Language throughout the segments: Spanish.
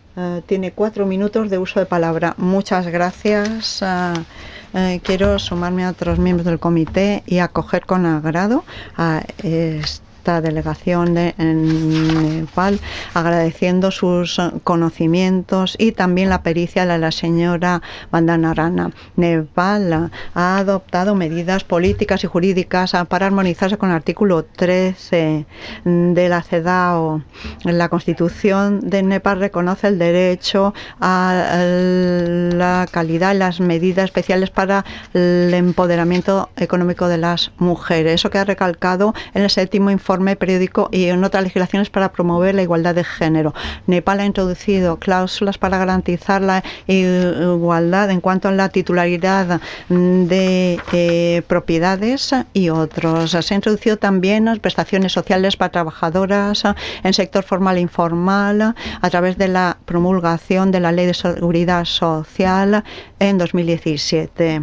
tiene 4 minutos de uso de palabra. Muchas gracias. Quiero sumarme a otros miembros del comité y acoger con agrado a esta delegación en Nepal, agradeciendo sus conocimientos y también la pericia de la señora Vandana Rana. Nepal ha adoptado medidas políticas y jurídicas para armonizarse con el artículo 13 de la CEDAW. La Constitución de Nepal reconoce el derecho a la calidad y las medidas especiales para el empoderamiento económico de las mujeres. Eso queda recalcado en el 7º informe periódico y en otras legislaciones para promover la igualdad de género. Nepal ha introducido cláusulas para garantizar la igualdad en cuanto a la titularidad de propiedades y otros. Se han introducido también prestaciones sociales para trabajadoras en sector formal e informal a través de la promulgación de la Ley de Seguridad Social en 2017.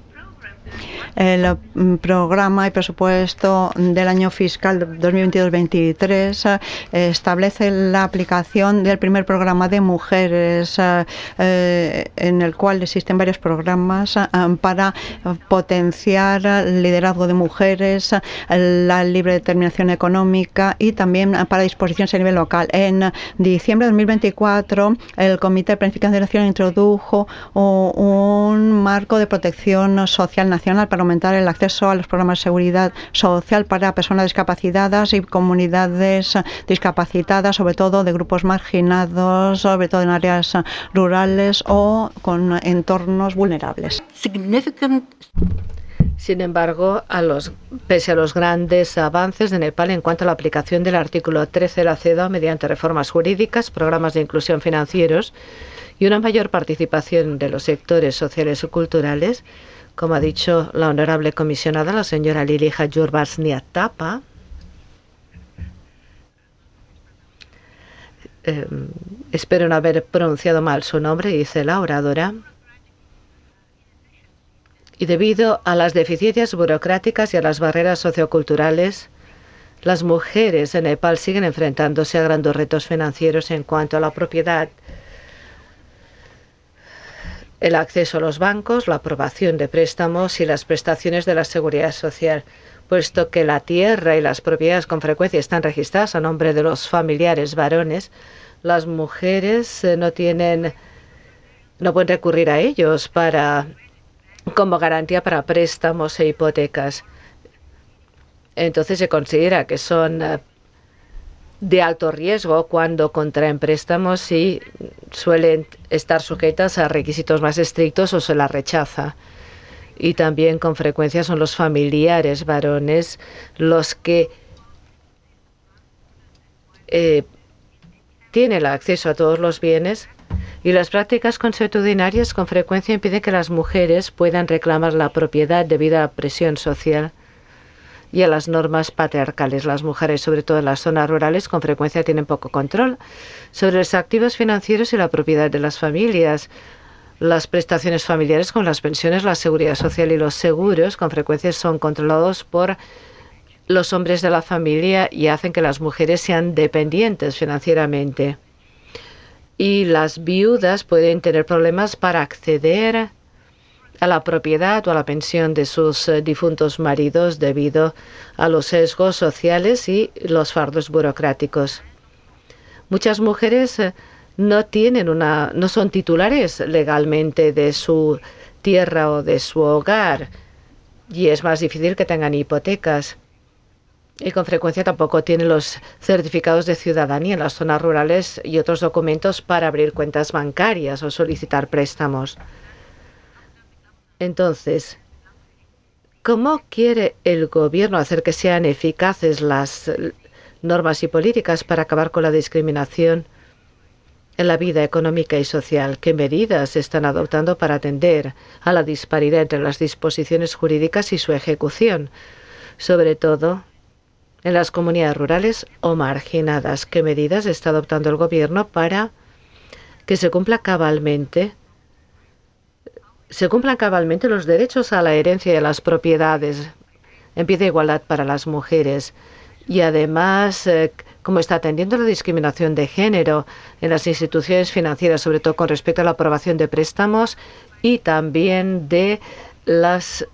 El programa y presupuesto del año fiscal 2022-23 establece la aplicación del primer programa de mujeres, en el cual existen varios programas para potenciar el liderazgo de mujeres, la libre determinación económica y también para disposiciones a nivel local. En diciembre de 2024, el Comité de Planificación Nacional introdujo un marco de protección social nacional para aumentar el acceso a los programas de seguridad social para personas discapacitadas y comunidades discapacitadas, sobre todo de grupos marginados, sobre todo en áreas rurales o con entornos vulnerables. Sin embargo, pese a los grandes avances de Nepal en cuanto a la aplicación del artículo 13 de la CEDAW mediante reformas jurídicas, programas de inclusión financieros y una mayor participación de los sectores sociales y culturales, como ha dicho la honorable comisionada, la señora Lili Jayur-Vasniatapa, espero no haber pronunciado mal su nombre, dice la oradora, y debido a las deficiencias burocráticas y a las barreras socioculturales, las mujeres en Nepal siguen enfrentándose a grandes retos financieros en cuanto a la propiedad, el acceso a los bancos, la aprobación de préstamos y las prestaciones de la seguridad social, puesto que la tierra y las propiedades con frecuencia están registradas a nombre de los familiares varones. Las mujeres no pueden recurrir a ellos como garantía para préstamos e hipotecas. Entonces se considera que son de alto riesgo cuando contraen préstamos y suelen estar sujetas a requisitos más estrictos o se las rechaza. Y también con frecuencia son los familiares varones los que tienen el acceso a todos los bienes, y las prácticas consuetudinarias con frecuencia impiden que las mujeres puedan reclamar la propiedad debido a la presión social y a las normas patriarcales. Las mujeres, sobre todo en las zonas rurales, con frecuencia tienen poco control sobre los activos financieros y la propiedad de las familias. Las prestaciones familiares, como las pensiones, la seguridad social y los seguros, con frecuencia son controlados por los hombres de la familia y hacen que las mujeres sean dependientes financieramente. Y las viudas pueden tener problemas para acceder a la propiedad o a la pensión de sus difuntos maridos debido a los sesgos sociales y los fardos burocráticos. Muchas mujeres no son titulares legalmente de su tierra o de su hogar y es más difícil que tengan hipotecas. Y con frecuencia tampoco tienen los certificados de ciudadanía en las zonas rurales y otros documentos para abrir cuentas bancarias o solicitar préstamos. Entonces, ¿cómo quiere el gobierno hacer que sean eficaces las normas y políticas para acabar con la discriminación en la vida económica y social? ¿Qué medidas se están adoptando para atender a la disparidad entre las disposiciones jurídicas y su ejecución, sobre todo en las comunidades rurales o marginadas? ¿Qué medidas está adoptando el gobierno para que se cumplan cabalmente los derechos a la herencia y a las propiedades en pie de igualdad para las mujeres? Y además cómo está atendiendo la discriminación de género en las instituciones financieras, sobre todo con respecto a la aprobación de préstamos y también de las...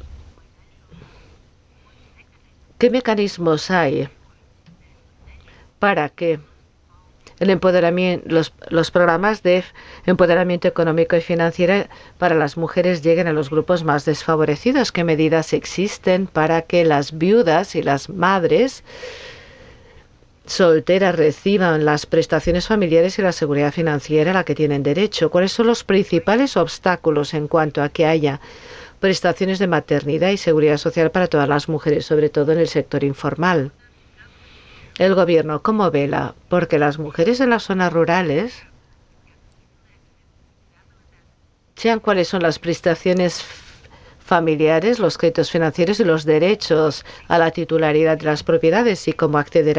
¿qué mecanismos hay para que el empoderamiento, los programas de empoderamiento económico y financiero para las mujeres lleguen a los grupos más desfavorecidos? ¿Qué medidas existen para que las viudas y las madres solteras reciban las prestaciones familiares y la seguridad financiera a la que tienen derecho? ¿Cuáles son los principales obstáculos en cuanto a que haya prestaciones de maternidad y seguridad social para todas las mujeres, sobre todo en el sector informal? El gobierno, ¿cómo vela? Porque las mujeres en las zonas rurales, sean cuáles son las prestaciones familiares, los créditos financieros y los derechos a la titularidad de las propiedades y cómo acceder